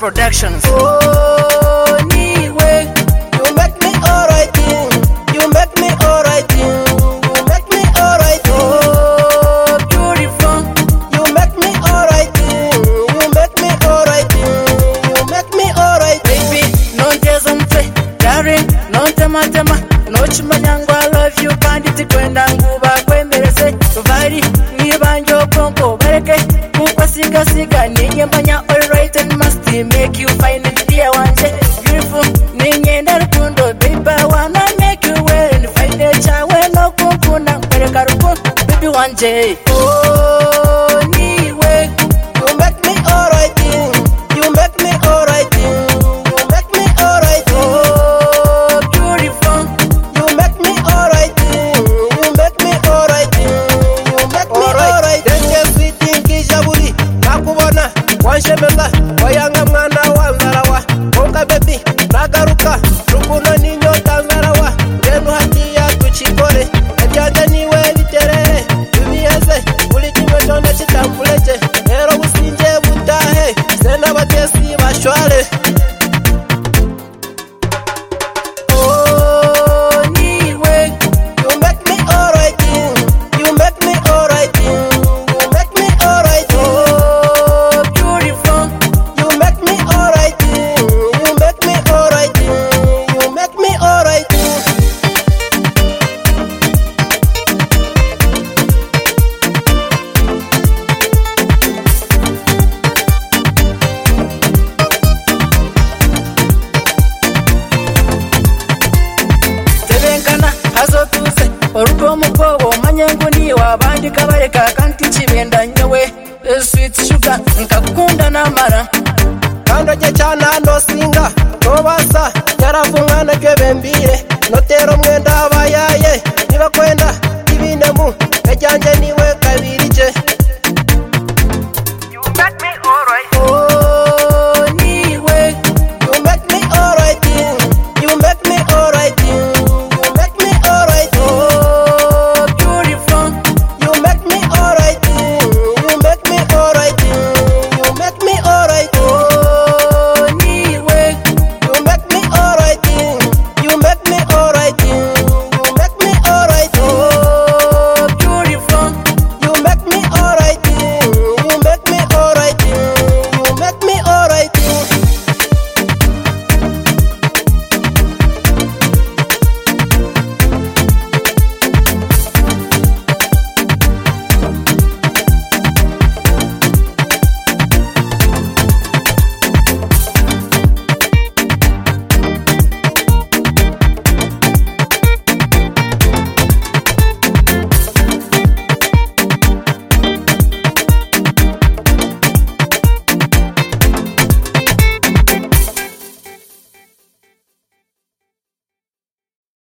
Productions. Oh, anyway, you make me alright, you make me alright, you make me alright. Oh, beautiful, you make me alright, you make me alright, you make me alright. Baby, no tears on play, darling, no tema, no chimanyangwa, I love you, bandit, kwenda nguba, kwemerese, vari, nibanjo, konko, bareke, mukwa siga, ninyembanya, alright and must make you find it, dear one, beautiful, ninyenda rukundo, baby, I wanna make you well, and find a child, when no kunkuna, bareka rukundo, baby, one day. Oh, anyway, you make me alright, you make me alright, you make me alright. Oh, beautiful, you make me alright, you make me alright, you make me alright. Denge sweet nkijaburi, nakubona wanshemeza, wayanga mwana wanzarawa, konka baby, nagaruka, rukuno ninyota nzarawa, ngenu hatiya tuchikore, ebyanje niwe biterere, tubiyeze, buri kimwe cyone kitambuleke, rero businje butahe, sena batesi bashware. Oh, anyway, you make me alright, you make me alright, you make me alright. Oh, beautiful, you make me alright, you make me alright, you make me alright. Tebenkana hazotuze orugo mukobo manyengo ni wabandi kabareka kanti chibenda nyewe sweet sugar nkakunda namara Kando je cyana no singa, no basa, yaravungana gebembire.